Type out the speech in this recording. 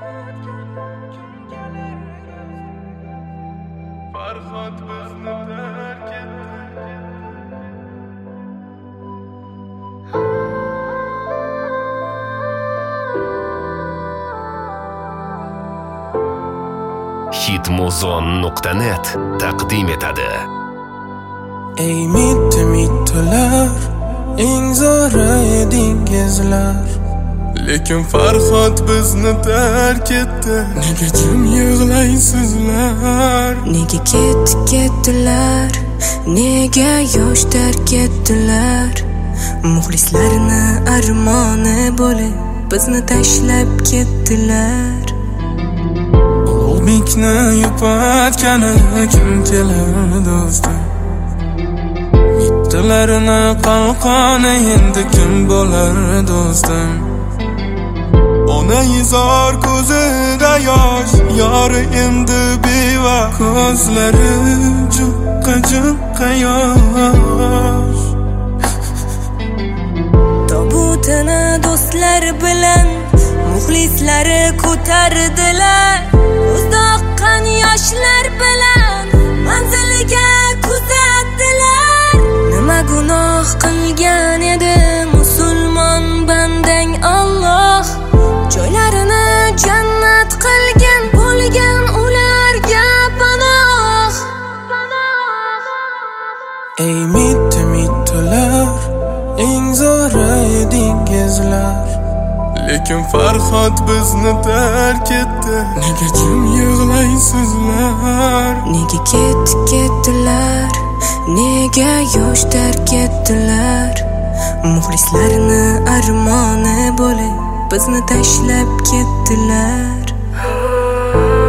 Farhod bizni tark etdi. Hitmuzon.net taqdim etadi. Ey mittilar, eng zo'ri edingizlar. Lekin Farhod bizni tark etdi. Nega jim yig'laysizlar? Nega ketdilar? Nega yosh tark etdilar? Muxlislarni armoni bo'lib bizni tashlab ketdilar. Ulug'bekni yupatgani kim kelar do'stim? Mittilarni qalqoni endi kim bo'lar do'stim? Onayzor ko'zida yosh, yori endi beva, Ko'zlari juqqa yosh. Tobutini do'stlar bilan muxlislari ko'tardilar. Uzdoqqan yoshlar bilan manziliga kuzatdilar. Nima gunoh qilgan edi musulmon bandang Alloh? Joylarini jannat qilgan bo'lgan ularga panoh. Ey mittilar, eng zo'ri edingizlar. lekin Farhod bizni tark etdi. Nega jim yig'laysizlar? Nega ketdilar? Nega yosh tark etdilar? Muxlislarni armoni bo'lib bizni tashlab ketdilar.